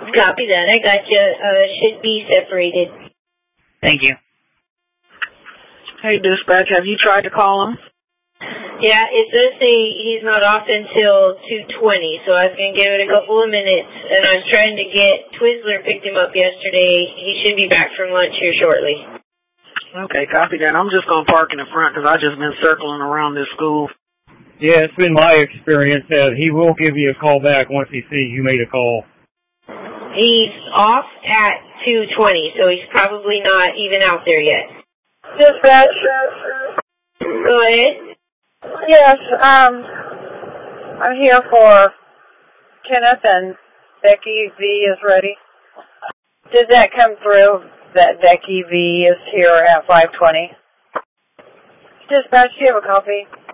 Copy that. I got you. Should be separated. Thank you. Hey, dispatch, have you tried to call him? Yeah, it does say he's not off until 2:20, so I was going to give it a couple of minutes, and I was trying to get Twizzler picked him up yesterday. He should be back from lunch here shortly. Okay, copy that. I'm just going to park in the front because I've just been circling around this school. Yeah, it's been my experience that he will give you a call back once he sees you made a call. He's off at 2:20, so he's probably not even out there yet. Dispatch. Go ahead. Yes, I'm here for Kenneth and Becky V is ready. Did that come through that Becky V is here at 5:20? Dispatch, do you have a copy?